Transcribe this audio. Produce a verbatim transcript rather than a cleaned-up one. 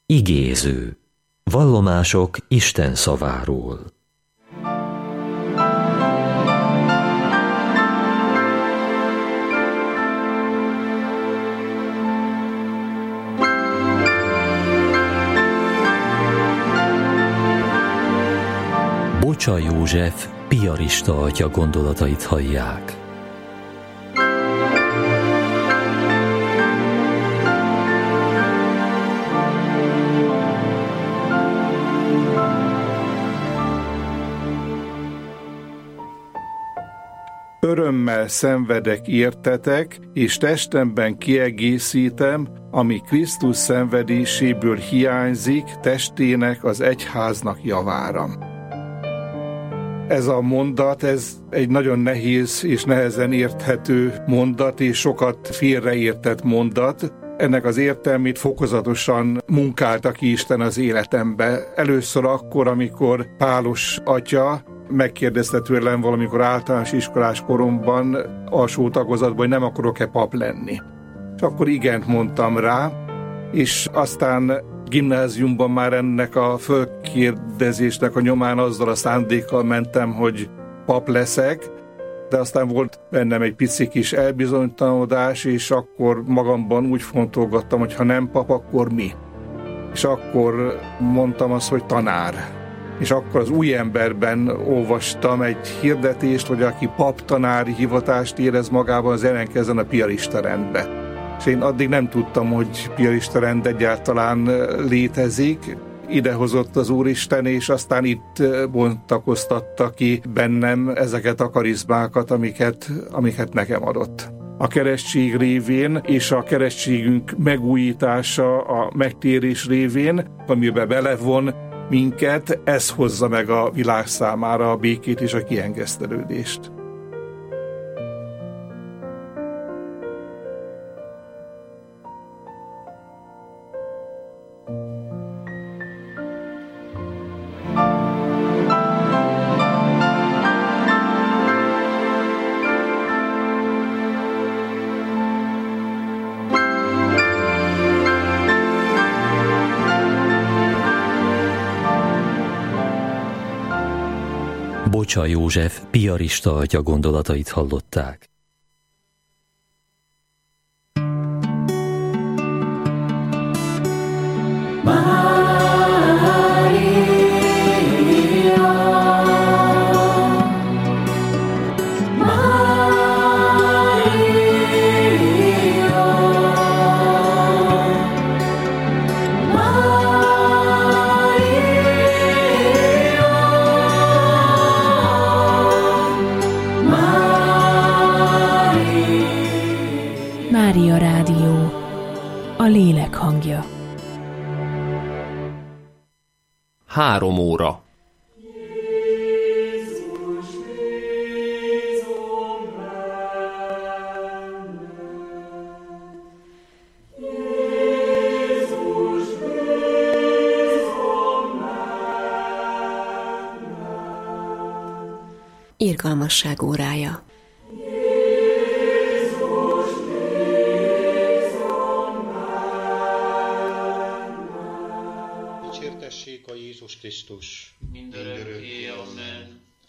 Igéző. Vallomások Isten szaváról. Bocsa József piarista atya gondolatait hallják. Örömmel szenvedek értetek, és testemben kiegészítem, ami Krisztus szenvedéséből hiányzik testének, az egyháznak javára. Ez a mondat, ez egy nagyon nehéz és nehezen érthető mondat, és sokat félreértett mondat. Ennek az értelmét fokozatosan munkálta ki Isten az életembe. Először akkor, amikor Pálos atya megkérdezte tőlem valamikor általános iskolás koromban, alsó tagozatban, hogy nem akarok-e pap lenni. És akkor igent mondtam rá, és aztán gimnáziumban már ennek a fölkérdezésnek a nyomán azzal a szándékkal mentem, hogy pap leszek, de aztán volt bennem egy pici kis elbizonytalanodás, és akkor magamban úgy fontolgattam, hogy ha nem pap, akkor mi? És akkor mondtam azt, hogy tanár. És akkor az Új Emberben olvastam egy hirdetést, hogy aki pap tanári hivatást érez magában, az ellenkezzen a piarista rendbe. És én addig nem tudtam, hogy piarista rend egyáltalán létezik. Idehozott az Úristen, és aztán itt bontakoztatta ki bennem ezeket a karizmákat, amiket, amiket nekem adott. A keresztség révén és a keresztségünk megújítása a megtérés révén, amiben belevon minket, ez hozza meg a világ számára a békét és a kiengesztelődést. Bocsa József piarista atya gondolatait hallották. Mária Rádió, a lélek hangja. Három óra. Irgalmasság órája. Dicsértessék a Jézus Krisztus. Mindörökké, amen.